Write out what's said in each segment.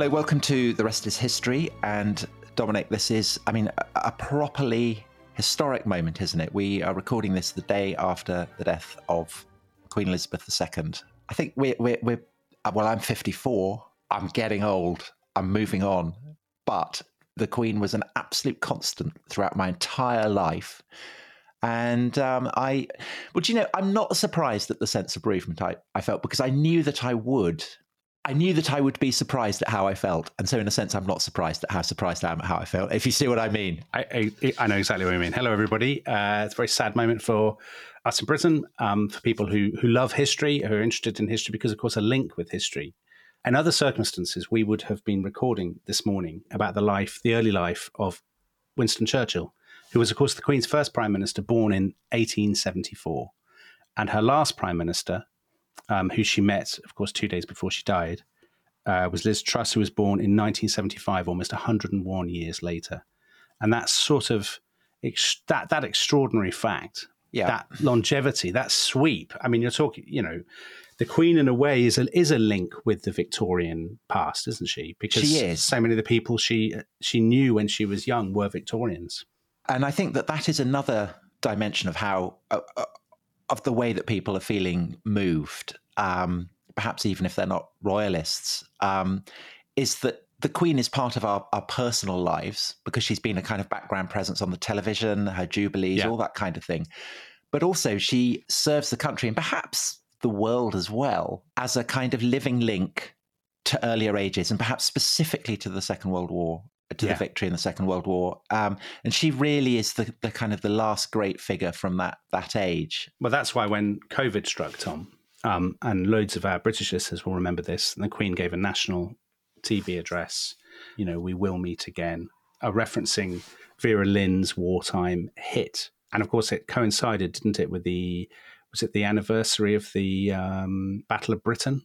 Hello, welcome to The Rest is History. And Dominic, this is, a properly historic moment, isn't it? We are recording this the day after the death of Queen Elizabeth II. I think I'm 54. I'm getting old. I'm moving on. But the Queen was an absolute constant throughout my entire life. And I'm not surprised at the sense of bereavement I felt, because I knew that I would. I knew that I would be surprised at how I felt. And so in a sense, I'm not surprised at how surprised I am at how I felt, if you see what I mean. I know exactly what you mean. Hello, everybody. It's a very sad moment for us in Britain, for people who love history, who are interested in history, because, of course, a link with history. In other circumstances, we would have been recording this morning about the early life of Winston Churchill, who was, of course, the Queen's first Prime Minister, born in 1874. And her last Prime Minister, who she met, of course, 2 days before she died, was Liz Truss, who was born in 1975, almost 101 years later. And that sort of that extraordinary fact, that longevity, that sweep. I mean, you're talking, the Queen in a way is a link with the Victorian past, isn't she? Because she is. So many of the people she knew when she was young were Victorians. And I think that is another dimension of how of the way that people are feeling moved, perhaps even if they're not royalists, is that the Queen is part of our personal lives, because she's been a kind of background presence on the television, her jubilees, all that kind of thing. But also she serves the country and perhaps the world as well as a kind of living link to earlier ages, and perhaps specifically to the Second World War, to the victory in the Second World War. And she really is the kind of the last great figure from that age. Well, that's why when COVID struck, Tom, and loads of our British listeners will remember this, and the Queen gave a national TV address, we will meet again, referencing Vera Lynn's wartime hit. And of course, it coincided, didn't it, with the anniversary of the Battle of Britain?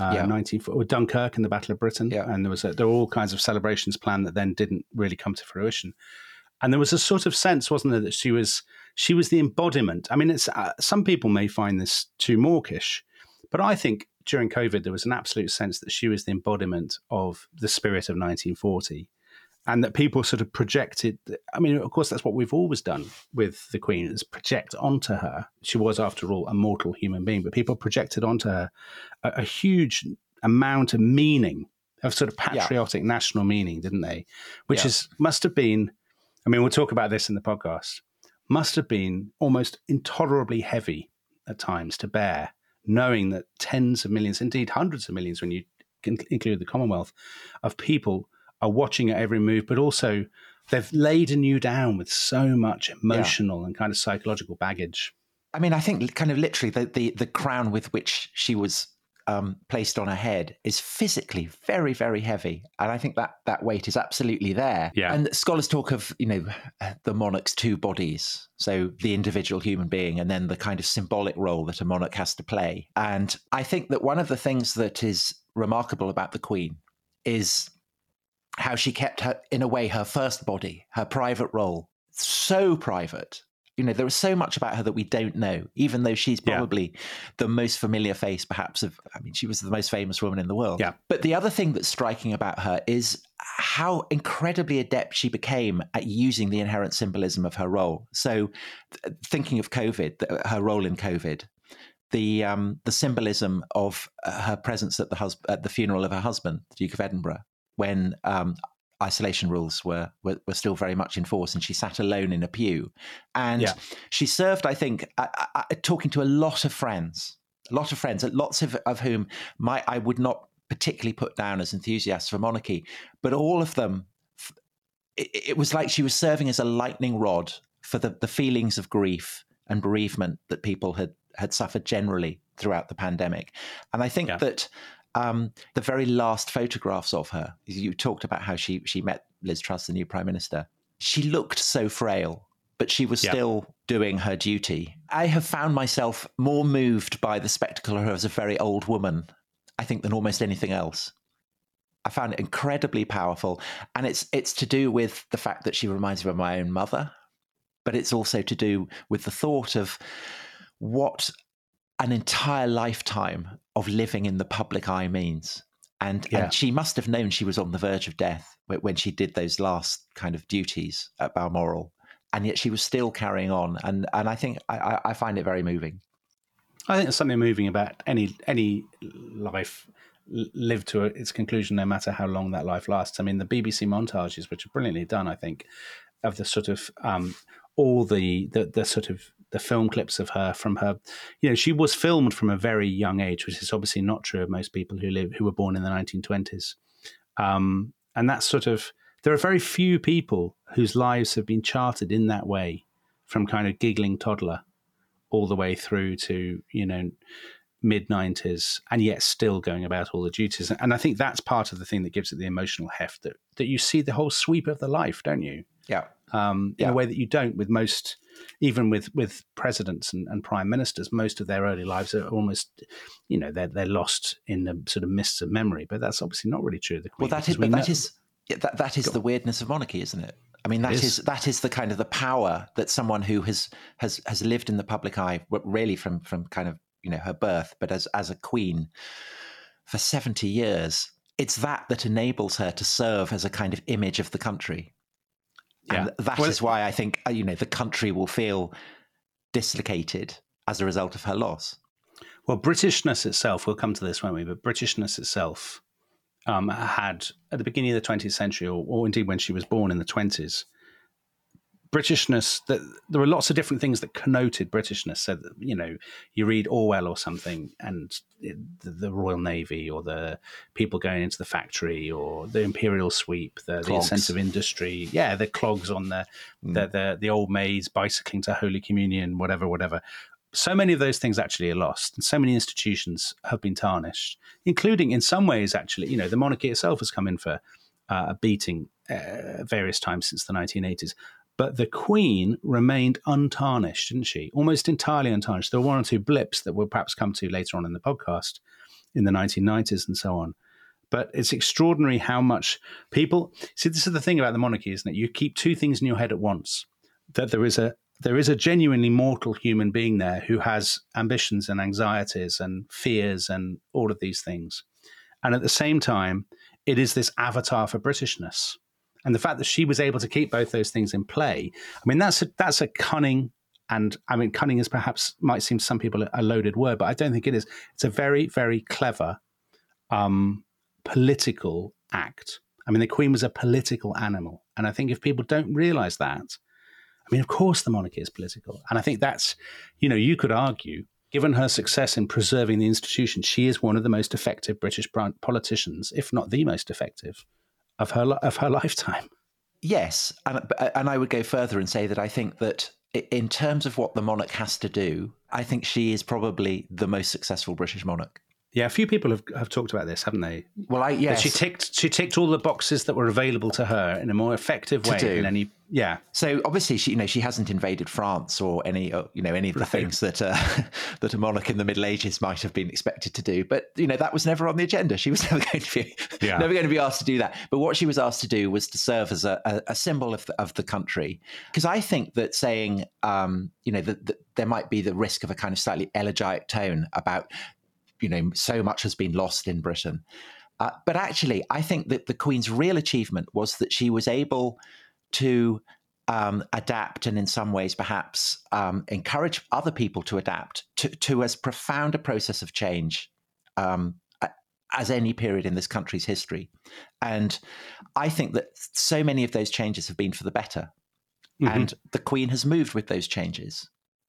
Dunkirk and the Battle of Britain, and there were all kinds of celebrations planned that then didn't really come to fruition. And there was a sort of sense, wasn't there, that she was the embodiment. I mean, it's some people may find this too mawkish, but I think during COVID there was an absolute sense that she was the embodiment of the spirit of 1940, and that people sort of projected. I mean, of course, that's what we've always done with the Queen, is project onto her. She was, after all, a mortal human being, but people projected onto her a huge amount of meaning, of sort of patriotic national meaning, didn't they? Which must have been, I mean, we'll talk about this in the podcast, must have been almost intolerably heavy at times to bear, knowing that tens of millions, indeed hundreds of millions, when you include the Commonwealth, of people are watching at every move, but also they've laden you down with so much emotional and kind of psychological baggage. I mean, I think kind of literally the crown with which she was placed on her head is physically very, very heavy. And I think that weight is absolutely there. Yeah. And scholars talk of, the monarch's two bodies. So the individual human being, and then the kind of symbolic role that a monarch has to play. And I think that one of the things that is remarkable about the Queen is how she kept her first body, her private role, so private. There is so much about her that we don't know, even though she's probably the most familiar face, perhaps, she was the most famous woman in the world. Yeah. But the other thing that's striking about her is how incredibly adept she became at using the inherent symbolism of her role. So thinking of COVID, her role in COVID, the symbolism of her presence at the funeral of her husband, the Duke of Edinburgh, when isolation rules were still very much in force, and she sat alone in a pew. And she served, I think, talking to a lot of friends, lots of whom I would not particularly put down as enthusiasts for monarchy, but all of them, it was like she was serving as a lightning rod for the feelings of grief and bereavement that people had suffered generally throughout the pandemic. And I think that the very last photographs of her, you talked about how she met Liz Truss, the new Prime Minister. She looked so frail, but she was still doing her duty. I have found myself more moved by the spectacle of her as a very old woman, I think, than almost anything else. I found it incredibly powerful. And it's to do with the fact that she reminds me of my own mother, but it's also to do with the thought of what an entire lifetime of living in the public eye means. And she must have known she was on the verge of death when she did those last kind of duties at Balmoral. And yet she was still carrying on. And I think I find it very moving. I think there's something moving about any life lived to its conclusion, no matter how long that life lasts. I mean, the BBC montages, which are brilliantly done, I think, of the sort of all the sort of the film clips of her from her, she was filmed from a very young age, which is obviously not true of most people who were born in the 1920s. And that's sort of, there are very few people whose lives have been charted in that way, from kind of giggling toddler all the way through to, mid-90s, and yet still going about all the duties. And I think that's part of the thing that gives it the emotional heft, that you see the whole sweep of the life, don't you? Yeah. In a way that you don't with most, even with presidents and prime ministers. Most of their early lives are almost, they're lost in the sort of mists of memory. But that's obviously not really true of the Queen. Well, that is the weirdness of monarchy, isn't it? I mean, that is the kind of the power that someone who has lived in the public eye, really from kind of, her birth, but as a queen for 70 years, it's that enables her to serve as a kind of image of the country. Yeah. And that is why I think, the country will feel dislocated as a result of her loss. Well, Britishness itself, we'll come to this, won't we? But Britishness itself had, at the beginning of the 20th century, or indeed when she was born in the 20s, Britishness, there were lots of different things that connoted Britishness. So, you read Orwell or something, and the Royal Navy, or the people going into the factory, or the imperial sweep, the sense of industry. Yeah, the clogs on the old maids bicycling to Holy Communion, whatever. So many of those things actually are lost, and so many institutions have been tarnished, including in some ways, actually, the monarchy itself has come in for a beating various times since the 1980s. But the Queen remained untarnished, didn't she? Almost entirely untarnished. There were one or two blips that we'll perhaps come to later on in the podcast in the 1990s and so on. But it's extraordinary how much people... See, this is the thing about the monarchy, isn't it? You keep two things in your head at once. That there is a genuinely mortal human being there who has ambitions and anxieties and fears and all of these things. And at the same time, it is this avatar for Britishness. And the fact that she was able to keep both those things in play, I mean, that's a cunning, and I mean, cunning is perhaps, might seem to some people a loaded word, but I don't think it is. It's a very, very clever political act. I mean, the Queen was a political animal. And I think if people don't realise that, I mean, of course the monarchy is political. And I think that's, you could argue, given her success in preserving the institution, she is one of the most effective British politicians, if not the most effective, of her lifetime. Yes, and I would go further and say that I think that in terms of what the monarch has to do, I think she is probably the most successful British monarch. Yeah, a few people have talked about this, haven't they? Well, yes. She ticked all the boxes that were available to her in a more effective way than any. Yeah. So obviously, she hasn't invaded France or any of the things that that a monarch in the Middle Ages might have been expected to do. But that was never on the agenda. She was never going to be asked to do that. But what she was asked to do was to serve as a symbol of the country. Because I think that saying that there might be the risk of a kind of slightly elegiac tone about so much has been lost in Britain. But actually, I think that the Queen's real achievement was that she was able to adapt and in some ways perhaps encourage other people to adapt to as profound a process of change as any period in this country's history. And I think that so many of those changes have been for the better. Mm-hmm. And the Queen has moved with those changes.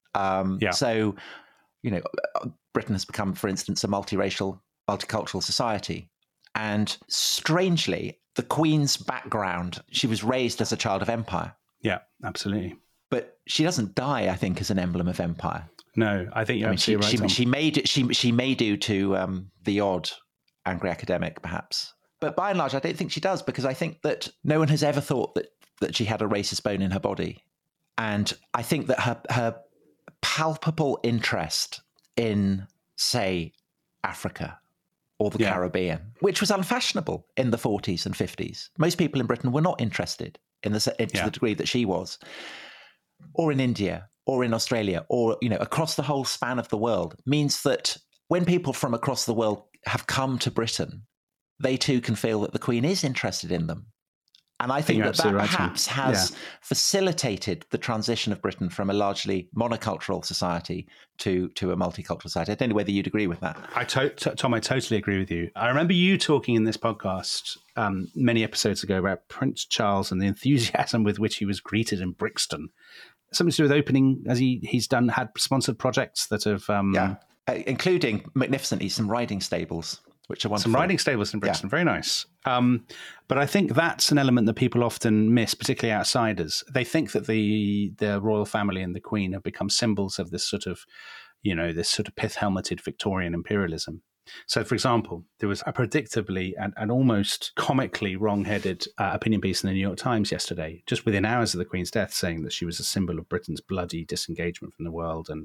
So, Britain has become, for instance, a multiracial, multicultural society. And strangely, the Queen's background, she was raised as a child of empire. Yeah, absolutely. But she doesn't die, I think, as an emblem of empire. No, I think you're absolutely right. She may do to the odd angry academic, perhaps. But by and large, I don't think she does, because I think that no one has ever thought that she had a racist bone in her body. And I think that her palpable interest in, say, Africa or the Caribbean, which was unfashionable in the 40s and 50s. Most people in Britain were not interested to the degree that she was, or in India, or in Australia, or across the whole span of the world, means that when people from across the world have come to Britain, they too can feel that the Queen is interested in them. And I think that perhaps has facilitated the transition of Britain from a largely monocultural society to a multicultural society. I don't know whether you'd agree with that. Tom, I totally agree with you. I remember you talking in this podcast many episodes ago about Prince Charles and the enthusiasm with which he was greeted in Brixton. Something to do with opening, as had sponsored projects that have... including magnificently some riding stables, which are wonderful. Some riding stables in Brixton, very nice. But I think that's an element that people often miss, particularly outsiders. They think that the royal family and the Queen have become symbols of this sort of, this sort of pith-helmeted Victorian imperialism. So, for example, there was a predictably and almost comically wrong-headed opinion piece in the New York Times yesterday, just within hours of the Queen's death, saying that she was a symbol of Britain's bloody disengagement from the world, and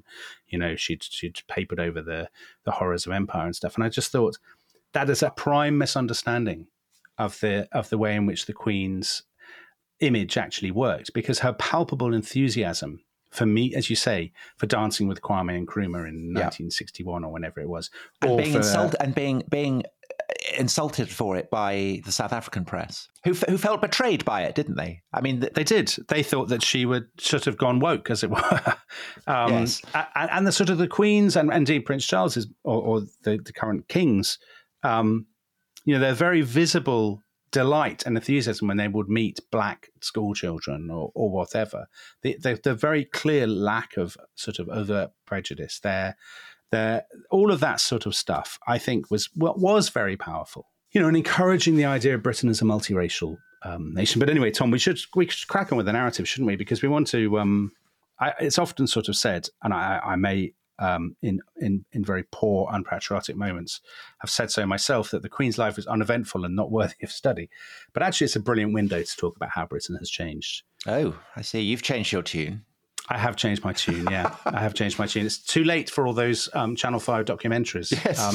she'd papered over the horrors of empire and stuff. And I just thought that is a prime misunderstanding of the way in which the Queen's image actually worked, because her palpable enthusiasm for me, as you say, for dancing with Kwame Nkrumah in 1961 or whenever it was, and being insulted for it by the South African press, who felt betrayed by it, didn't they? I mean, they did. They thought that she would sort of gone woke, as it were. Yes. And the sort of the Queen's and indeed Prince Charles's or the current kings, their very visible delight and enthusiasm when they would meet black school children or whatever, the very clear lack of sort of overt prejudice there, all of that sort of stuff, I think was very powerful, and encouraging the idea of Britain as a multiracial nation. But anyway, Tom, we should crack on with the narrative, shouldn't we? Because we want to. It's often sort of said, and I may. In very poor, unpatriotic moments, have said so myself, that the Queen's life is uneventful and not worthy of study. But actually, it's a brilliant window to talk about how Britain has changed. Oh, I see. You've changed your tune. I have changed my tune, yeah. I have changed my tune. It's too late for all those Channel 5 documentaries.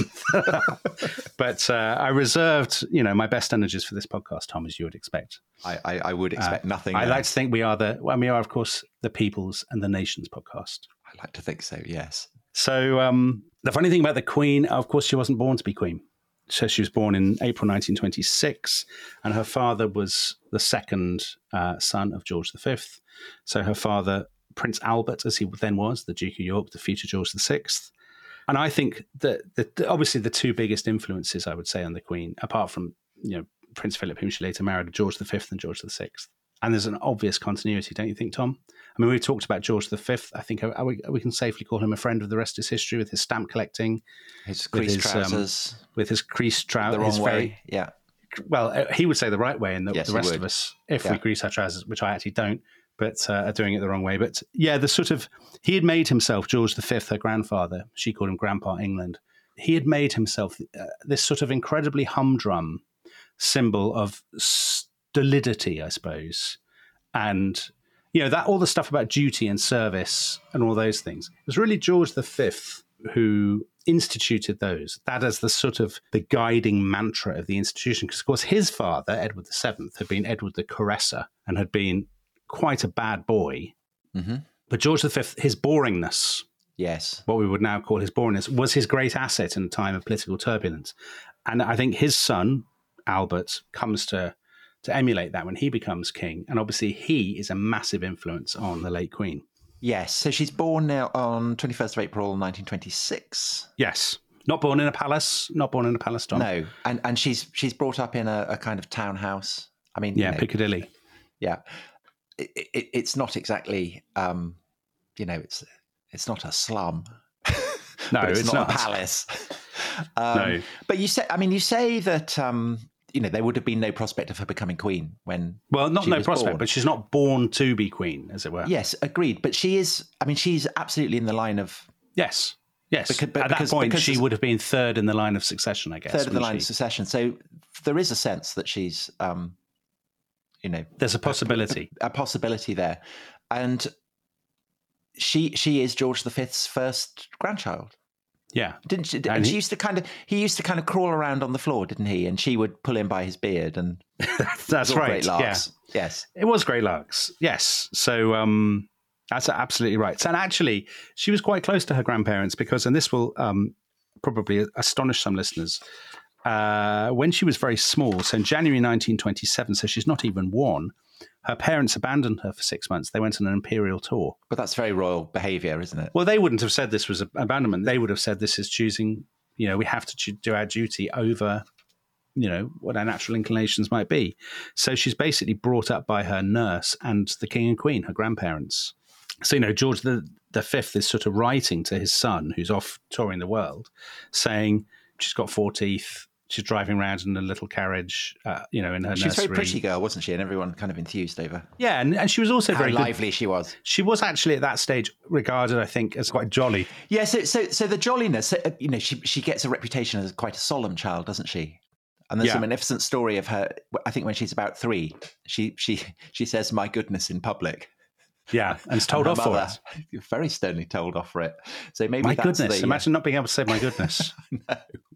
Yes. But I reserved, my best energies for this podcast, Tom, as you would expect. I would expect nothing. I like to think we are, of course, the people's and the nation's podcast. I like to think so, yes. So the funny thing about the Queen, of course, she wasn't born to be Queen. So she was born in April 1926, and her father was the second son of George V. So her father, Prince Albert, as he then was, the Duke of York, the future George VI. And I think that obviously the two biggest influences, I would say, on the Queen, apart from Prince Philip, whom she later married, George V and George VI. And there's an obvious continuity, don't you think, Tom? I mean, we've talked about George V. I think we can safely call him a friend of the rest of his history, with his stamp collecting, his creased trousers, with his creased trousers, the wrong way. Yeah. Well, he would say the right way, and the rest of us, if we crease our trousers, which I actually don't, but are doing it the wrong way. But yeah, he had made himself, George V, her grandfather, she called him Grandpa England. He had made himself this sort of incredibly humdrum symbol of stolidity, I suppose, and that all the stuff about duty and service and all those things. It was really George V who instituted those. That as the sort of the guiding mantra of the institution, because of course his father, Edward VII, had been Edward the Caresser and had been quite a bad boy. Mm-hmm. But George V, his boringness, yes, what we would now call his boringness, was his great asset in a time of political turbulence. And I think his son, Albert, comes to emulate that when he becomes king. And obviously he is a massive influence on the late Queen. Yes. So she's born now on 21st of April, 1926. Yes. Not born in a palace, Tom. No. And she's brought up in a kind of townhouse. I mean... Yeah, Piccadilly. Yeah. It's not exactly, it's not a slum. No, it's not a palace. No. But you say that... there would have been no prospect of her becoming queen when. Well, not no prospect, born. But she's not born to be queen, as it were. Yes, agreed. But she is. I mean, she's absolutely in the line of. Yes. At that point, she would have been third in the line of succession, I guess. Third in the line of succession. So there is a sense that she's, there's a possibility. A possibility there, and she is George V's first grandchild. Yeah, didn't she? And he used to kind of crawl around on the floor, didn't he? And she would pull him by his beard, and that's right. Great larks. Yeah. Yes, it was great larks. Yes, so that's absolutely right. And actually, she was quite close to her grandparents because, and this will probably astonish some listeners, when she was very small, so in January 1927, so she's not even one, her parents abandoned her for 6 months. They went on an imperial tour. But that's very royal behaviour, isn't it? Well, they wouldn't have said this was abandonment. They would have said this is choosing, we have to do our duty over, what our natural inclinations might be. So she's basically brought up by her nurse and the king and queen, her grandparents. So, George the Fifth is sort of writing to his son, who's off touring the world, saying she's got 4 teeth. She's driving around in a little carriage, in her nursery. She was a very pretty girl, wasn't she? And everyone kind of enthused over. Yeah, and she was also very lively she was. She was actually at that stage regarded, I think, as quite jolly. Yeah, so the jolliness, she gets a reputation as quite a solemn child, doesn't she? And there's a magnificent story of her. I think when she's about 3, she says, "My goodness," in public. Yeah, and it's told off for it. Very sternly told off for it. So maybe my goodness. Imagine not being able to say "my goodness." No.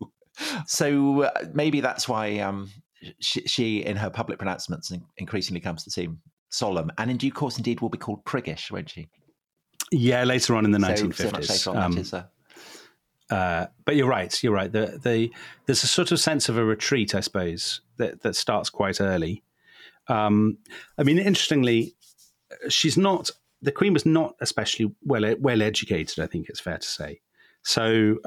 So maybe that's why she, in her public pronouncements, increasingly comes to seem solemn, and in due course, indeed, will be called priggish, won't she? Yeah, later on in the 1950s. So much later on, but you're right. You're right. There's a sort of sense of a retreat, I suppose, that starts quite early. Interestingly, the Queen was not especially well educated, I think it's fair to say. So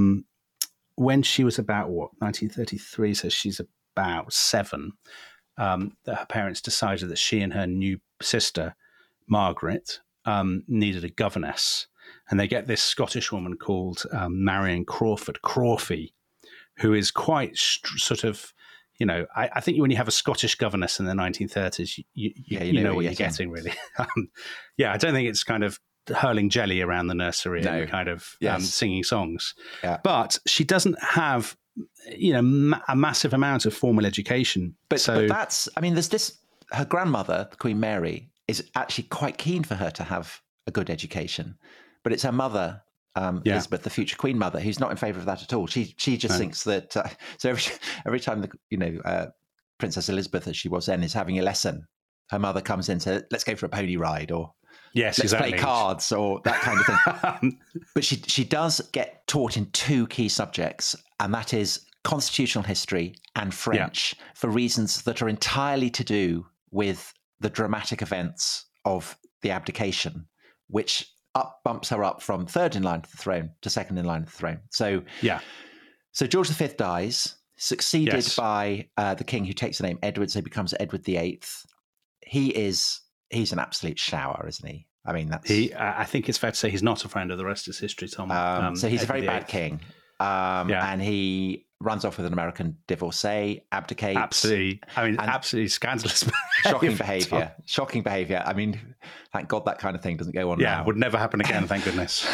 when she was about 1933, so she's about 7, that her parents decided that she and her new sister Margaret needed a governess, and they get this Scottish woman called Marion Crawford Crawfey, who is quite sort of, I think when you have a Scottish governess in the 1930s, you know what you're getting, really. I don't think it's kind of hurling jelly around the nursery and kind of singing songs. Yeah. But she doesn't have, a massive amount of formal education. But that's, there's this, her grandmother, Queen Mary, is actually quite keen for her to have a good education. But it's her mother, Elizabeth, the future Queen mother, who's not in favour of that at all. She just thinks that, so every time, Princess Elizabeth, as she was then, is having a lesson, her mother comes in and says, "Let's go for a pony ride," or let's play cards, or that kind of thing. But she does get taught in 2 key subjects, and that is constitutional history and French, for reasons that are entirely to do with the dramatic events of the abdication, which bumps her up from 3rd in line to the throne to 2nd in line to the throne. So George V dies, succeeded by the king who takes the name Edward, so he becomes Edward VIII. He's an absolute shower, isn't he? I think it's fair to say he's not a friend of the rest is history, Tom. So he's a very bad king. And he runs off with an American divorcee, abdicates. Absolutely. Absolutely scandalous. Shocking behaviour. Shocking behaviour. Thank God that kind of thing doesn't go on now. Yeah, would never happen again, thank goodness.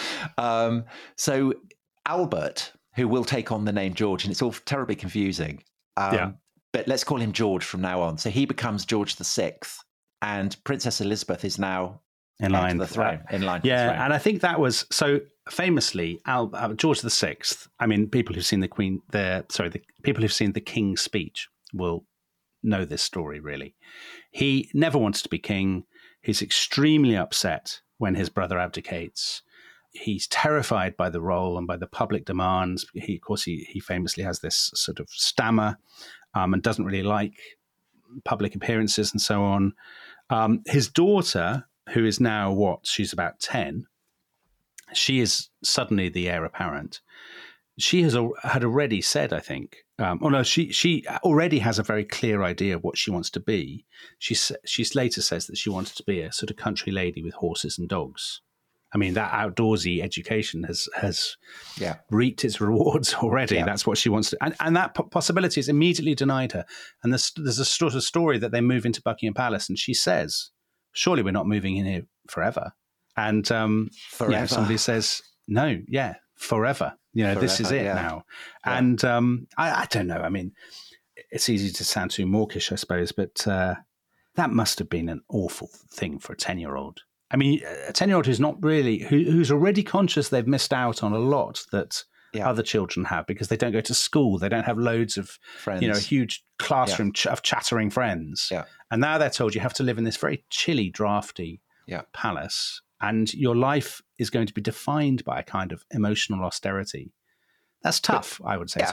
So Albert, who will take on the name George, and it's all terribly confusing. But let's call him George from now on. So he becomes George VI, and Princess Elizabeth is now in line to the throne. In line. Yeah, and I think that was so famously George VI. People who've seen the people who've seen the King's Speech will know this story. Really, he never wanted to be king. He's extremely upset when his brother abdicates. He's terrified by the role and by the public demands. He famously has this sort of stammer and doesn't really like public appearances and so on. His daughter, who is now she's about 10, she is suddenly the heir apparent. She had already said, I think, she already has a very clear idea of what she wants to be. She later says that she wanted to be a sort of country lady with horses and dogs. That outdoorsy education has reaped its rewards already. Yeah. That's what she wants to, and that possibility is immediately denied her. And there's a sort of story that they move into Buckingham Palace, and she says, "Surely we're not moving in here forever." And forever. Somebody says, "No, forever. Forever, this is it now." Yeah. And I don't know. It's easy to sound too mawkish, I suppose, but that must have been an awful thing for a 10-year-old. A 10-year-old who's not really, who's already conscious they've missed out on a lot that other children have because they don't go to school, they don't have loads of friends, a huge classroom of chattering friends. Yeah. And now they're told you have to live in this very chilly, drafty palace, and your life is going to be defined by a kind of emotional austerity. That's tough, I would say, Tom.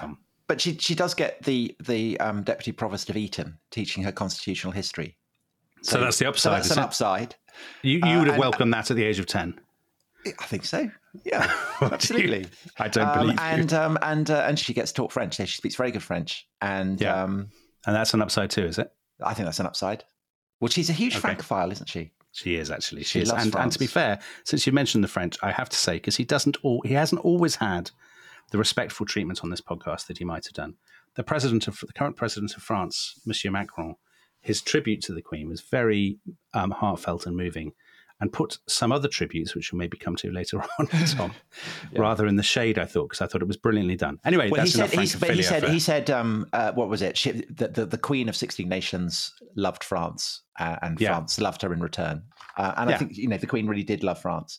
But she does get the deputy provost of Eton teaching her constitutional history. So that's the upside. So that's an upside. You would have welcomed that at the age of 10. I think so. Yeah, absolutely. I don't believe you. And she gets taught French. She speaks very good French. And and that's an upside too, is it? I think that's an upside. Well, she's a huge Francophile, isn't she? She is, actually. She is. And to be fair, since you mentioned the French, I have to say, because he hasn't always had the respectful treatment on this podcast that he might have done. The current president of France, Monsieur Macron, his tribute to the Queen was very heartfelt and moving, and put some other tributes, which we'll maybe come to later on, Tom, rather in the shade, I thought, because I thought it was brilliantly done. Anyway, well, that's enough Francophilia. He said, what was it? The Queen of 16 Nations loved France, and France loved her in return. And I think the Queen really did love France.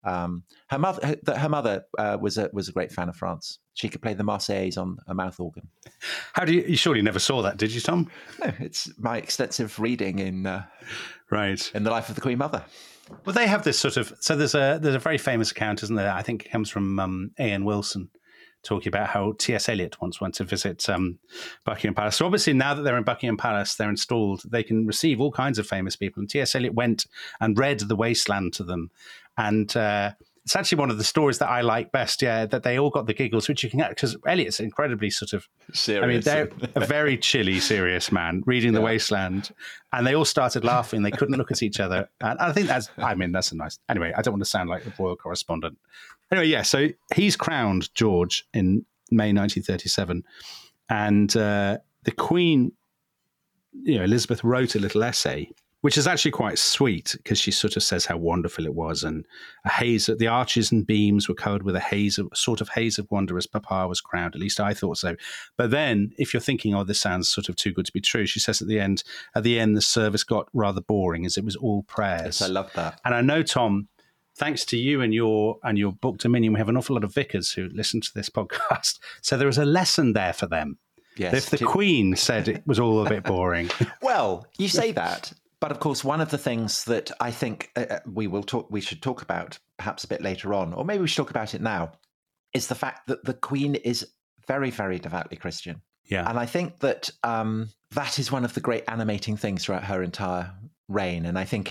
Her mother was a great fan of France. She could play the Marseillaise on a mouth organ. You surely never saw that, did you, Tom? No, it's my extensive reading in the life of the Queen Mother. Well, they have this sort of... So there's a very famous account, isn't there? I think it comes from Ian Wilson, talking about how T.S. Eliot once went to visit Buckingham Palace. So obviously now that they're in Buckingham Palace, they're installed, they can receive all kinds of famous people. And T.S. Eliot went and read The Wasteland to them. And it's actually one of the stories that I like best, that they all got the giggles, which you can get, because Eliot's incredibly sort of... serious. I mean, they're a very chilly, serious man reading The Wasteland. And they all started laughing. They couldn't look at each other. And I think that's a nice... Anyway, I don't want to sound like the royal correspondent. Anyway, so he's crowned George in May 1937. And the Queen, Elizabeth wrote a little essay, which is actually quite sweet, because she sort of says how wonderful it was, and the arches and beams were covered with a sort of haze of wonder as Papa was crowned. At least I thought so. But then, if you're thinking, oh, this sounds sort of too good to be true, she says at the end, the service got rather boring, as it was all prayers. Yes, I love that. And I know, Tom, thanks to you and your book Dominion, we have an awful lot of vicars who listen to this podcast. So there is a lesson there for them. Yes. If the Queen said it was all a bit boring. Well, you say that. But of course, one of the things that I think we should talk about perhaps a bit later on, or maybe we should talk about it now, is the fact that the Queen is very, very devoutly Christian. Yeah. And I think that that is one of the great animating things throughout her entire reign. And I think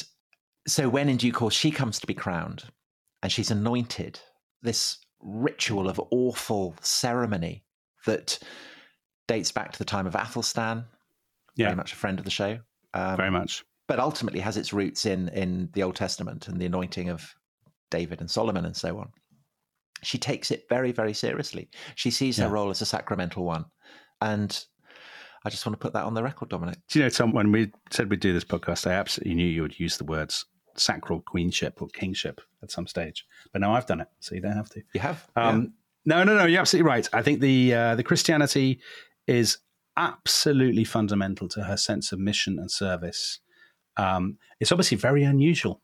so when in due course she comes to be crowned and she's anointed, this ritual of awful ceremony that dates back to the time of Athelstan, very much a friend of the show. Very much. But ultimately has its roots in the Old Testament and the anointing of David and Solomon and so on. She takes it very, very seriously. She sees her role as a sacramental one. And I just want to put that on the record, Dominic. Do you know, Tom, when we said we'd do this podcast, I absolutely knew you would use the words sacral queenship or kingship at some stage. But now I've done it, so you don't have to. You have? No, you're absolutely right. I think the Christianity is absolutely fundamental to her sense of mission and service. It's obviously very unusual.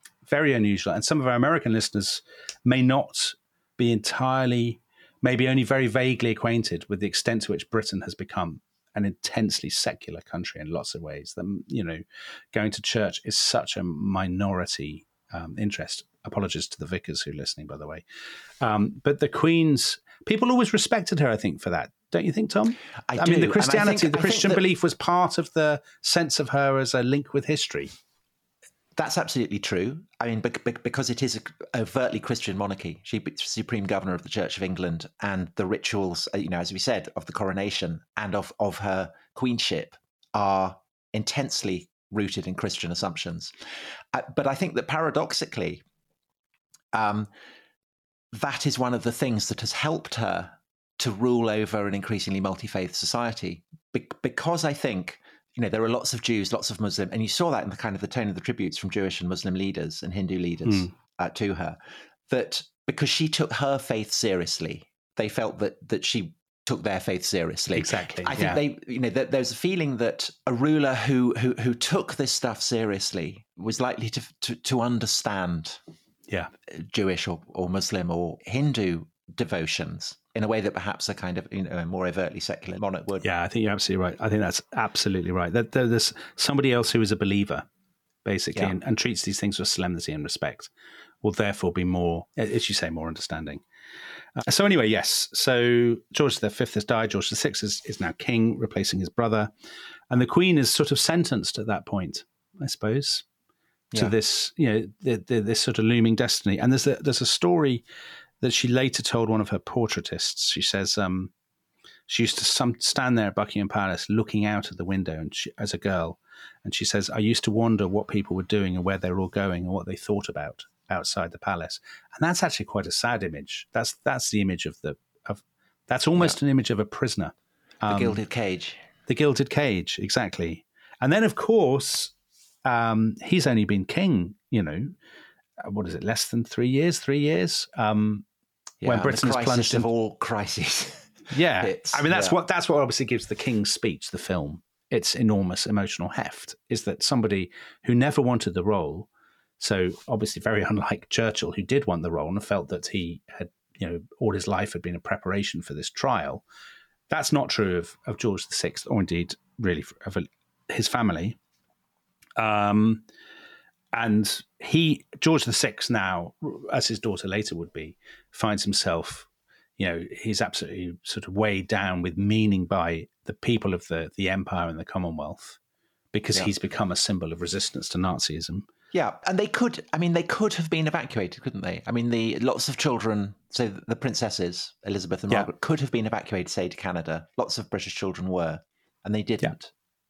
And some of our American listeners may not be entirely, maybe only very vaguely acquainted with the extent to which Britain has become an intensely secular country in lots of ways. Going to church is such a minority interest. Apologies to the vicars who are listening, by the way. But the Queen's, people always respected her, I think, for that. Don't you think, Tom? I mean, the Christianity, the Christian belief was part of the sense of her as a link with history. That's absolutely true. I mean, because it is an overtly Christian monarchy. She's Supreme Governor of the Church of England, and the rituals, as we said, of the coronation and of her queenship are intensely rooted in Christian assumptions. But I think that paradoxically, that is one of the things that has helped her to rule over an increasingly multi-faith society, because I think, there are lots of Jews, lots of Muslim, and you saw that in the kind of the tone of the tributes from Jewish and Muslim leaders and Hindu leaders to her, that because she took her faith seriously, they felt that she took their faith seriously. Exactly. I think there's a feeling that a ruler who took this stuff seriously was likely to understand Jewish or Muslim or Hindu devotions in a way that perhaps a kind of a more overtly secular monarch would. Yeah, I think you're absolutely right. I think that's absolutely right. There's somebody else who is a believer, basically, and treats these things with solemnity and respect, will therefore be more, as you say, more understanding. So anyway, yes. So George V has died. George VI is now king, replacing his brother. And the Queen is sort of sentenced at that point, I suppose, to this, this sort of looming destiny. And there's a story that she later told one of her portraitists. She says she used to stand there at Buckingham Palace looking out at the window as a girl. And she says, I used to wonder what people were doing and where they were all going and what they thought about outside the palace. And that's actually quite a sad image. That's the image of that's almost an image of a prisoner. The gilded cage. The gilded cage, exactly. And then, of course, he's only been king, what is it, less than 3 years? 3 years? When Britain is plunged of all crises. Yeah. hits. I mean, that's what obviously gives the King's Speech, the film, its enormous emotional heft, is that somebody who never wanted the role, so obviously very unlike Churchill, who did want the role and felt that he had, all his life had been a preparation for this trial. That's not true of George VI, or indeed really of his family. And George VI now, as his daughter later would be, finds himself, he's absolutely sort of weighed down with meaning by the people of the empire and the Commonwealth, because he's become a symbol of resistance to Nazism. Yeah, and they could have been evacuated, couldn't they? I mean, lots of children, so the princesses, Elizabeth and Margaret, could have been evacuated, say, to Canada. Lots of British children were, and they didn't.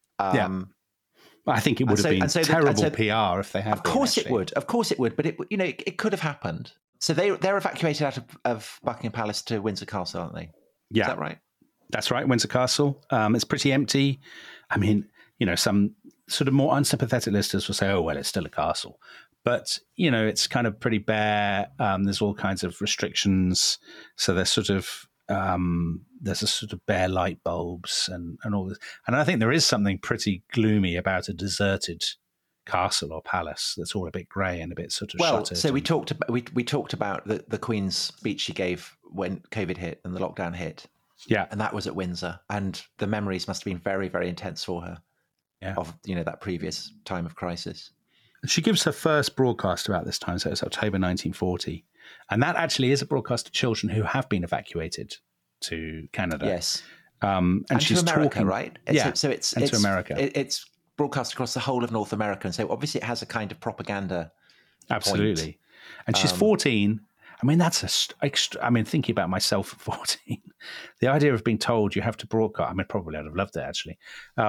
I think it would have been terrible PR if they had. Of course it would, but it could have happened. So they're evacuated out of Buckingham Palace to Windsor Castle, aren't they? Yeah. Is that right? That's right, Windsor Castle. It's pretty empty. I mean, some sort of more unsympathetic listeners will say, oh, well, it's still a castle. But, it's kind of pretty bare. There's all kinds of restrictions. So there's sort of, there's a sort of bare light bulbs and all this. And I think there is something pretty gloomy about a deserted castle or palace that's all a bit grey and a bit sort of shuttered. So we talked about the Queen's speech she gave when COVID hit and the lockdown hit. Yeah. And that was at Windsor. And the memories must have been very, very intense for her of, that previous time of crisis. She gives her first broadcast about this time, so it's October 1940. And that actually is a broadcast to children who have been evacuated to Canada. Yes. And she's to America, talking, right? So it's to America. It's broadcast across the whole of North America. And so obviously it has a kind of propaganda Absolutely. point. And she's 14. I mean, thinking about myself at 14, the idea of being told you have to broadcast, probably I'd have loved it, actually.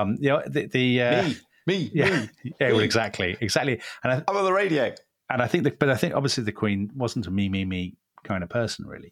Me. Yeah, well, exactly. And I'm on the radio. And I think obviously the Queen wasn't a me kind of person, really.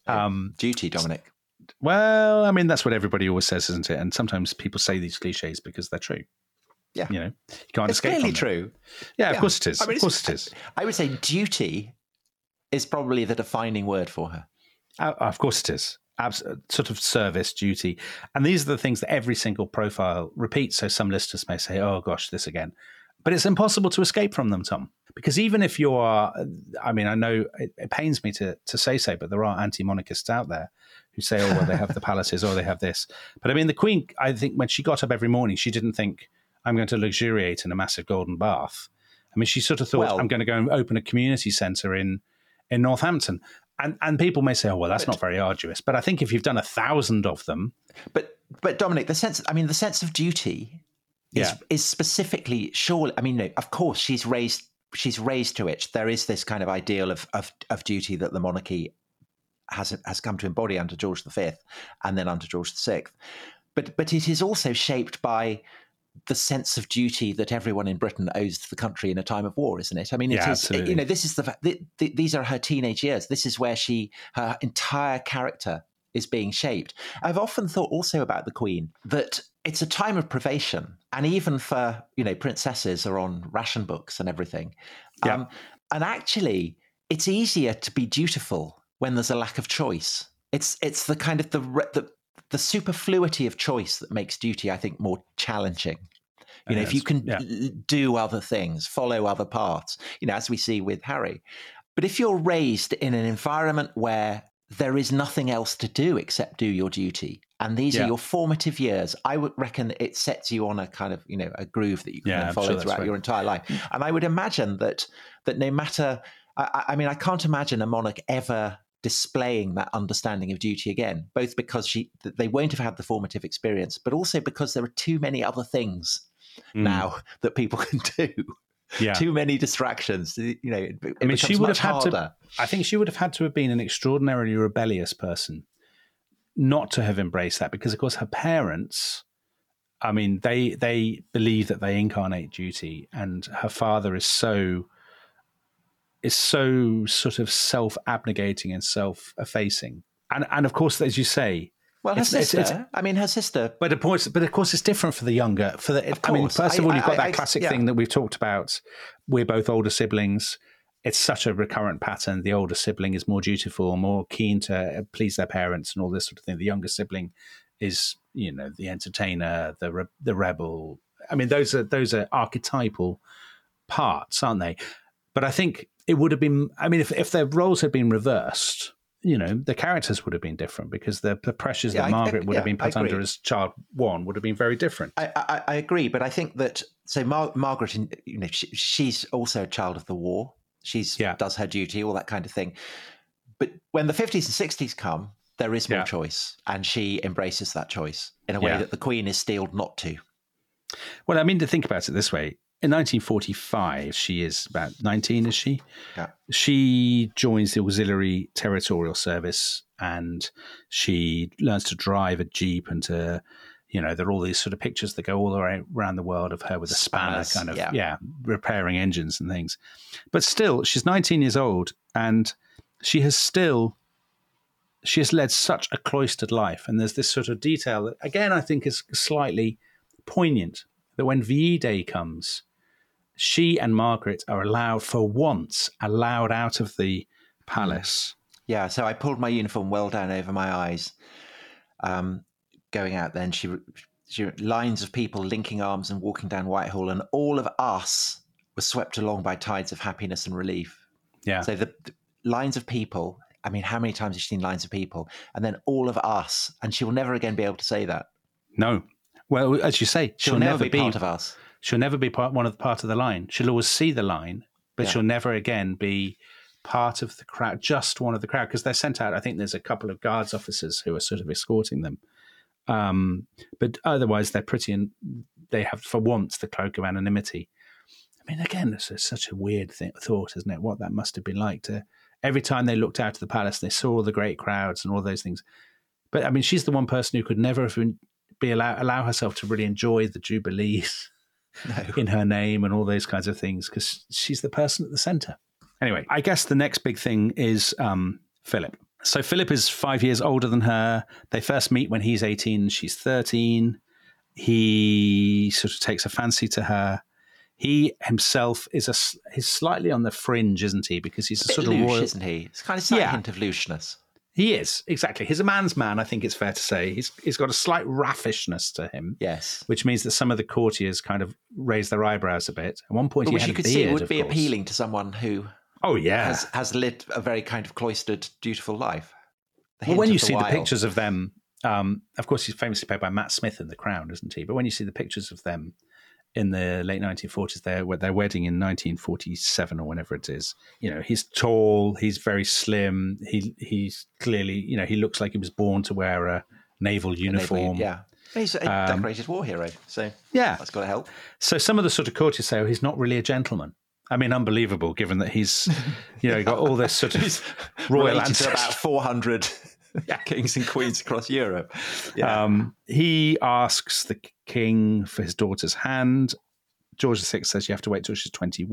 Duty, Dominic. Well, that's what everybody always says, isn't it? And sometimes people say these cliches because they're true. Yeah. You can't escape from them. It's clearly true. Yeah, of course it is. Of course it is. I would say duty is probably the defining word for her. Of course it is. Sort of service, duty. And these are the things that every single profile repeats. So some listeners may say, oh, gosh, this again. But it's impossible to escape from them, Tom. Because even if you are, I know it pains me to say so, but there are anti-monarchists out there who say, oh, well, they have the palaces or they have this. But the Queen, I think when she got up every morning, she didn't think, I'm going to luxuriate in a massive golden bath. She sort of thought, I'm going to go and open a community centre in Northampton. And people may say, oh, well, that's not very arduous. But I think if you've done 1,000 of them. But Dominic, the sense of duty is specifically, surely, no, of course, she's raised to it. There is this kind of ideal of duty that the monarchy has come to embody under George V and then under George VI. But it is also shaped by the sense of duty that everyone in Britain owes to the country in a time of war, isn't it? It is, absolutely. This is these are her teenage years. This is where her entire character is being shaped. I've often thought also about the Queen that it's a time of privation, and even for, princesses are on ration books and everything. Yeah. And actually, it's easier to be dutiful when there's a lack of choice. It's the kind of the superfluity of choice that makes duty, I think, more challenging. If you can do other things, follow other paths, as we see with Harry. But if you're raised in an environment where there is nothing else to do except do your duty, and these are your formative years, I would reckon it sets you on a kind of, a groove that you can then follow throughout your entire life. And I would imagine that no matter, I can't imagine a monarch ever displaying that understanding of duty again, both because they won't have had the formative experience, but also because there are too many other things now that people can do. Yeah. Too many distractions. She would have had to. I think she would have had to have been an extraordinarily rebellious person not to have embraced that, because, of course, her parents, I mean, they believe that they incarnate duty, and her father is so sort of self-abnegating and self-effacing, and of course, as you say. Well, her sister. But of course, it's different for the younger. First of all, you've got that classic thing that we've talked about. We're both older siblings. It's such a recurrent pattern. The older sibling is more dutiful, more keen to please their parents, and all this sort of thing. The younger sibling is, the entertainer, the rebel. I mean, those are archetypal parts, aren't they? But I think it would have been. I mean, if their roles had been reversed, the characters would have been different, because the pressures that Margaret would have been put under as child one would have been very different. I agree, but I think that Margaret, she's also a child of the war. Does her duty, all that kind of thing. But when the 50s and 60s come, there is more choice, and she embraces that choice in a way that the Queen is steeled not to. Well, I mean, to think about it this way. In 1945, she is about 19, is she? Yeah. She joins the Auxiliary Territorial Service, and she learns to drive a Jeep, and to, there are all these sort of pictures that go all around the world of her with a spanner kind of, repairing engines and things. But still, she's 19 years old, and she has led such a cloistered life. And there's this sort of detail that, again, I think is slightly poignant, that when VE Day comes, she and Margaret are allowed out of the palace. Yeah, so I pulled my uniform well down over my eyes, going out then. She lines of people linking arms and walking down Whitehall, and all of us were swept along by tides of happiness and relief. Yeah. So the lines of people, I mean, how many times has she seen lines of people? And then all of us, and she will never again be able to say that. No. Well, as you say, she'll never be part of us. She'll never be part of the line. She'll always see the line, but she'll never again be part of the crowd, just one of the crowd, because they're sent out. I think there's a couple of guards officers who are sort of escorting them. But otherwise, they're pretty, and they have, for once, the cloak of anonymity. I mean, again, it's such a weird thought, isn't it? What that must have been like to, every time they looked out to the palace, they saw all the great crowds and all those things. But I mean, she's the one person who could never have allow herself to really enjoy the jubilees in her name and all those kinds of things, because she's the person at the centre. Anyway, I guess the next big thing is Philip. So Philip is 5 years older than her. They first meet when he's 18 and she's 13. He sort of takes a fancy to her. He himself he's slightly on the fringe, isn't he? Because he's a sort of royal, isn't he? It's kind of slight hint of looseness. He is, exactly. He's a man's man, I think it's fair to say. He's got a slight raffishness to him. Yes. Which means that some of the courtiers kind of raise their eyebrows a bit. At one point, he had a beard, see it would be appealing to someone who has lived a very kind of cloistered, dutiful life. Well, when you see the pictures of them, of course, he's famously played by Matt Smith in The Crown, isn't he? But when you see the pictures of them in the late 1940s, their wedding in 1947 or whenever it is, he's tall, he's very slim, he's clearly, he looks like he was born to wear a naval uniform. He's a decorated war hero, so that's got to help. So some of the sort of courtiers say, he's not really a gentleman. I mean, unbelievable, given that he's, got all this sort of royal ancestry. About 400 kings and queens across Europe. He asks the king for his daughter's hand. George VI says you have to wait till she's 21,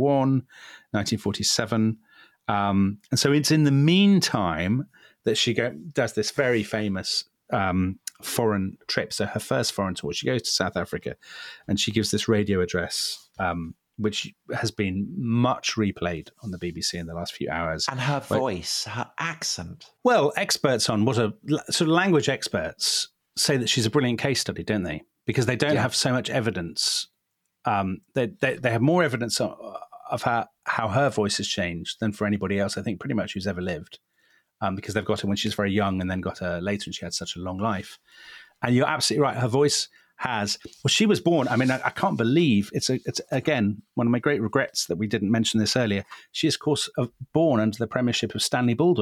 1947. And so it's in the meantime that she does this very famous foreign trip. So her first foreign tour, she goes to South Africa and she gives this radio address, which has been much replayed on the BBC in the last few hours. And her voice, her accent. Well, experts on sort of language experts say that she's a brilliant case study, don't they? Because they don't have so much evidence. They have more evidence of how her voice has changed than for anybody else, I think, pretty much who's ever lived. Because they've got her when she's very young and then got her later and she had such a long life. And you're absolutely right. Her voice she was born, I mean, I can't believe, it's again, one of my great regrets that we didn't mention this earlier. She is, of course, born under the premiership of Stanley Baldwin.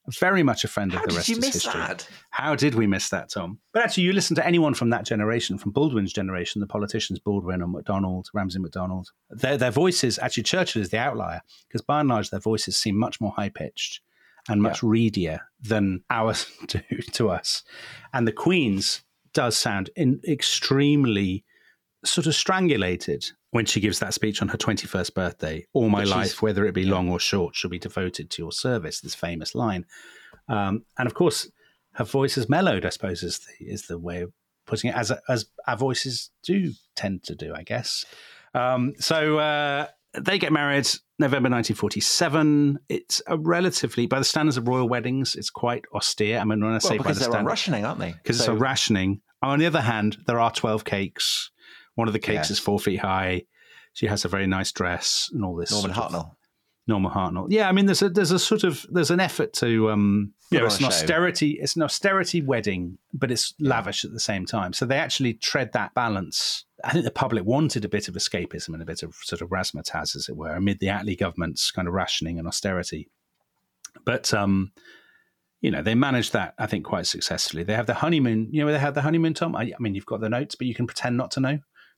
Very much a friend of How the did rest you is miss history. that? How did we miss that, Tom? But actually, you listen to anyone from that generation, from Baldwin's generation, the politicians, Baldwin and MacDonald, Ramsay MacDonald, their voices, actually Churchill is the outlier, because by and large, their voices seem much more high-pitched and much readier than ours do to us. And the Queen's does sound extremely sort of strangulated when she gives that speech on her 21st birthday. All my life, whether it be long or short, shall be devoted to your service, this famous line. And of course, her voice is mellowed, I suppose, is the way of putting it, as our voices do tend to do, I guess. So they get married November 1947. It's a relatively, by the standards of royal weddings, it's quite austere. I mean, when I say by the because they're on rationing, aren't they? Because it's a rationing. On the other hand, there are 12 cakes. One of the cakes is 4 feet high. She has a very nice dress and all this. Norman Hartnell. Yeah, I mean, there's an effort to it's an austerity. It's an austerity wedding, but it's lavish at the same time. So they actually tread that balance. I think the public wanted a bit of escapism and a bit of sort of razzmatazz, as it were, amid the Attlee government's kind of rationing and austerity. But they managed that, I think, quite successfully. They have the honeymoon. You know where they have the honeymoon, Tom? I mean, you've got the notes, but you can pretend not to know.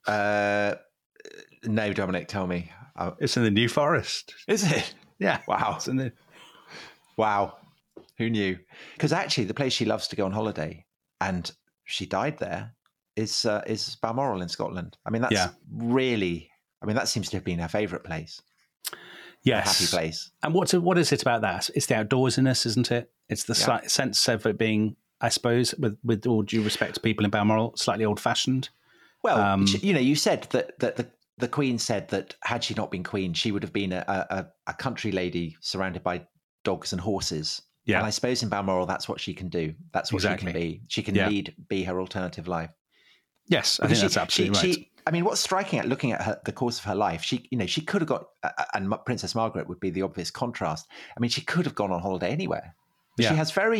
No, Dominic, tell me. It's in the New Forest. Is it? Yeah. Wow. Wow. Who knew? Because actually, the place she loves to go on holiday, and she died there, is Balmoral in Scotland. I mean, that's really. I mean, that seems to have been her favourite place. Yes, a happy place. And what is it about that? It's the outdoorsiness, isn't it? It's the sense of it being, I suppose, with all due respect to people in Balmoral, slightly old-fashioned. Well, you said that the Queen said that had she not been Queen, she would have been a country lady surrounded by dogs and horses. Yeah. And I suppose in Balmoral, that's what she can do. That's what she can be. She can be her alternative life. Yes, I think that's absolutely right. I mean, what's striking at looking at the course of her life, she could have got, and Princess Margaret would be the obvious contrast. I mean, she could have gone on holiday anywhere. Yeah. She has very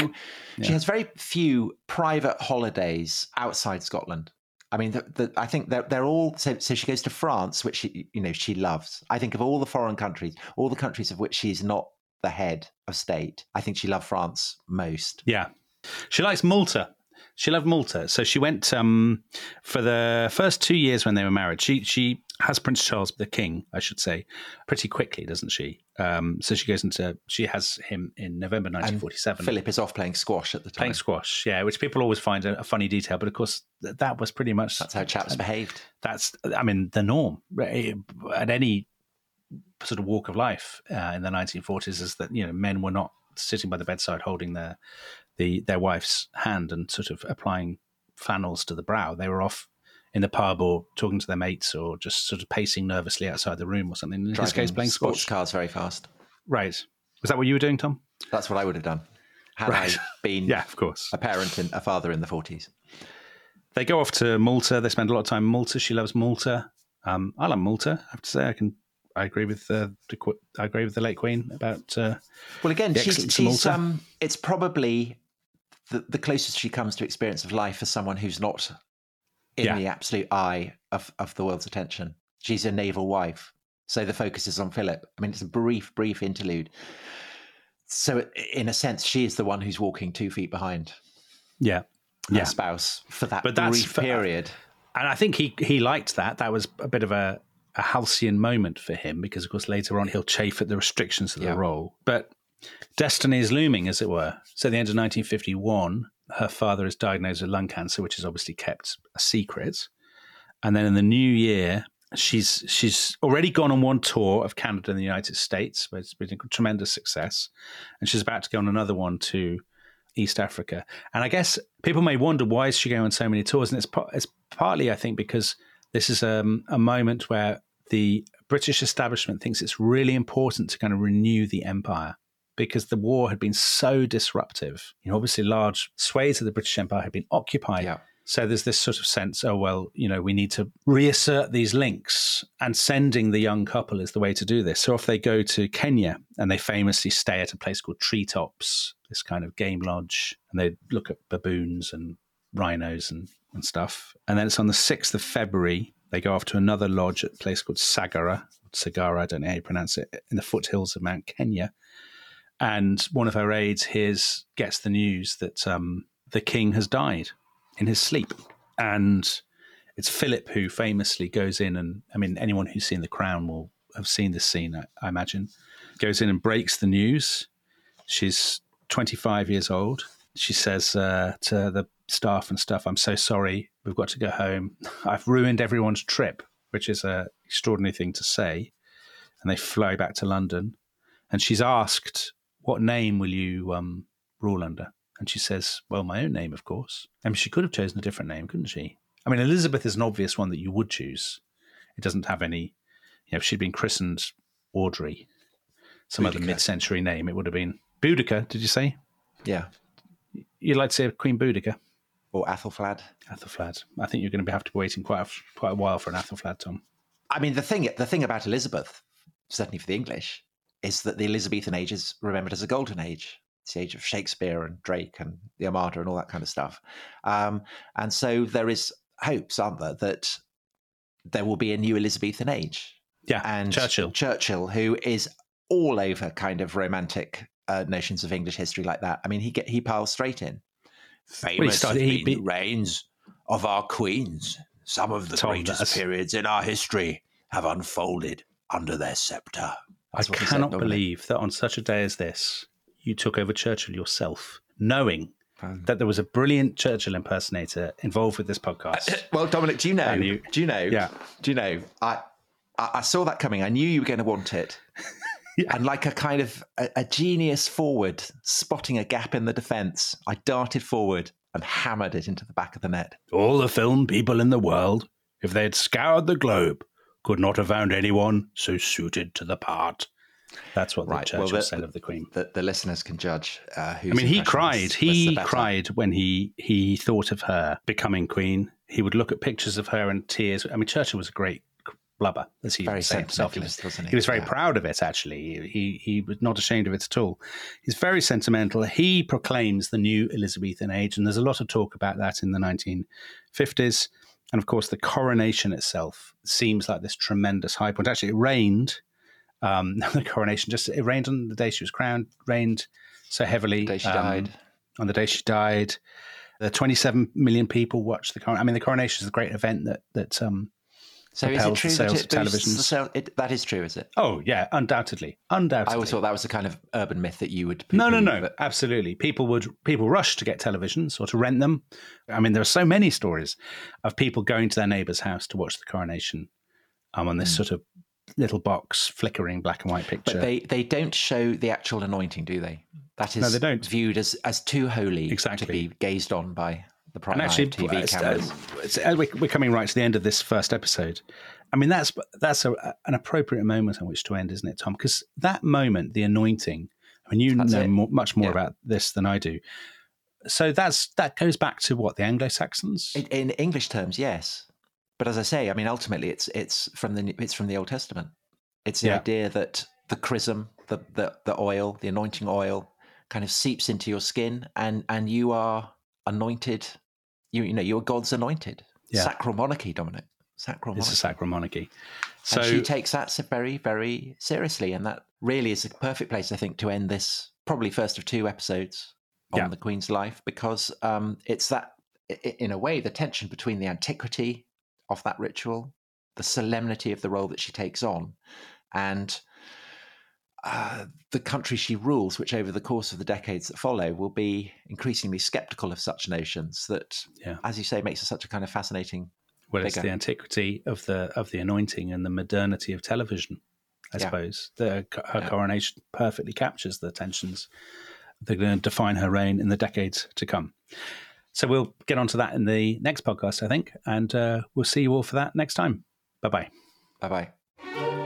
few private holidays outside Scotland. I mean, I think they're all. So she goes to France, which she loves. I think of all the foreign countries, all the countries of which she's not the head of state, I think she loved France most. Yeah, she likes Malta. She loved Malta. So she went for the first 2 years when they were married. She has Prince Charles, the King, I should say, pretty quickly, doesn't she? So she has him in November 1947. And Philip is off playing squash at the time. Playing squash, yeah, which people always find a funny detail. But of course, that was pretty much... That's how chaps behaved. That's, I mean, the norm at any sort of walk of life in the 1940s is that, men were not sitting by the bedside holding their wife's hand and sort of applying flannels to the brow. They were off in the pub or talking to their mates or just sort of pacing nervously outside the room or something. In his case, playing sports cars very fast. Right. Was that what you were doing, Tom? That's what I would have done had I been of course. a father in the 40s. They go off to Malta. They spend a lot of time in Malta. She loves Malta. I love Malta. I have to say, I agree with the late Queen about. Well, again, she's it's probably the closest she comes to experience of life as someone who's not in the absolute eye of the world's attention. She's a naval wife, so the focus is on Philip. I mean, it's a brief interlude. So, in a sense, she is the one who's walking 2 feet behind. Her spouse for that brief period. And I think he liked that. That was a bit of a halcyon moment for him because, of course, later on he'll chafe at the restrictions of the role. But destiny is looming, as it were. So at the end of 1951, her father is diagnosed with lung cancer, which is obviously kept a secret. And then in the new year, she's already gone on one tour of Canada and the United States, where it's been a tremendous success. And she's about to go on another one to East Africa. And I guess people may wonder, why is she going on so many tours? And it's partly, I think, because this is a moment where the British establishment thinks it's really important to kind of renew the empire because the war had been so disruptive. Obviously large swathes of the British Empire had been occupied. Yeah. So there's this sort of sense, we need to reassert these links, and sending the young couple is the way to do this. So off they go to Kenya, and they famously stay at a place called Treetops, this kind of game lodge, and they look at baboons and rhinos and stuff. And then it's on the 6th of February, they go off to another lodge at a place called Sagara, I don't know how you pronounce it, in the foothills of Mount Kenya. And one of her aides gets the news that the king has died in his sleep. And it's Philip who famously goes in and, I mean, anyone who's seen The Crown will have seen this scene, I imagine, goes in and breaks the news. She's 25 years old. She says to the staff and stuff, "I'm so sorry, we've got to go home. I've ruined everyone's trip," which is an extraordinary thing to say. And they fly back to London. And she's asked, "What name will you rule under?" And she says, "Well, my own name, of course." I mean, she could have chosen a different name, couldn't she? I mean, Elizabeth is an obvious one that you would choose. It doesn't have any, if she'd been christened Audrey, some other mid-century name, it would have been Boudica, did you say? Yeah. You'd like to say Queen Boudica? Or Athelflaed. Athelflaed. I think you're going to have to be waiting quite a while for an Athelflaed, Tom. I mean, the thing about Elizabeth, certainly for the English, is that the Elizabethan age is remembered as a golden age. It's the age of Shakespeare and Drake and the Armada and all that kind of stuff. And so there is hopes, aren't there, that there will be a new Elizabethan age. Yeah, and Churchill, who is all over kind of romantic notions of English history like that. I mean, he piles straight in. Famous have been the reigns of our queens. Some of the greatest periods in our history have unfolded under their sceptre. I cannot believe that on such a day as this, you took over Churchill yourself, knowing that there was a brilliant Churchill impersonator involved with this podcast. Well, Dominic, do you know? Yeah. Do you know? I saw that coming. I knew you were going to want it. Yeah. And like a kind of a genius forward, spotting a gap in the defence, I darted forward and hammered it into the back of the net. All the film people in the world, if they had scoured the globe, could not have found anyone so suited to the part. That's what the Churchill said of the Queen. The listeners can judge. He cried. He cried when he thought of her becoming Queen. He would look at pictures of her and tears. I mean, Churchill was a great blubber, as he said himself. He was very proud of it, actually. He was not ashamed of it at all. He's very sentimental. He proclaims the new Elizabethan age, and there's a lot of talk about that in the 1950s. And of course, the coronation itself seems like this tremendous high point. Actually, it rained. The coronation it rained on the day she was crowned, rained so heavily. The day she died. On the day she died. The 27 million people watched the coronation. I mean, the coronation is a great event that so is it true that it boosts that is true, is it? Oh, yeah, undoubtedly. I always thought that was a kind of urban myth that you would... No, absolutely. People rush to get televisions or to rent them. I mean, there are so many stories of people going to their neighbour's house to watch the coronation on this sort of little box, flickering black and white picture. But they don't show the actual anointing, do they? That is viewed as too holy to be gazed on by the prime TV cameras. We're coming right to the end of this first episode. I mean, that's an appropriate moment on which to end, isn't it, Tom? Because that moment, the anointing, I mean, you know much more about this than I do. So that goes back to what, the Anglo-Saxons? In English terms, yes. But as I say, I mean, ultimately, it's from the Old Testament. It's the idea that the chrism, the oil, the anointing oil, kind of seeps into your skin, and you are anointed. You are God's anointed. Yeah. Sacral monarchy, Dominic. Sacral monarchy. It's a sacral monarchy. So and she takes that very, very seriously, and that really is a perfect place, I think, to end this probably first of two episodes on the Queen's life, because it's that, in a way, the tension between the antiquity of that ritual, the solemnity of the role that she takes on, and the country she rules, which over the course of the decades that follow will be increasingly sceptical of such notions. That, as you say, makes her such a kind of fascinating figure. It's the antiquity of the anointing and the modernity of television, I suppose. Her coronation perfectly captures the tensions that are going to define her reign in the decades to come. So we'll get onto that in the next podcast, I think, and we'll see you all for that next time. Bye-bye. Bye-bye.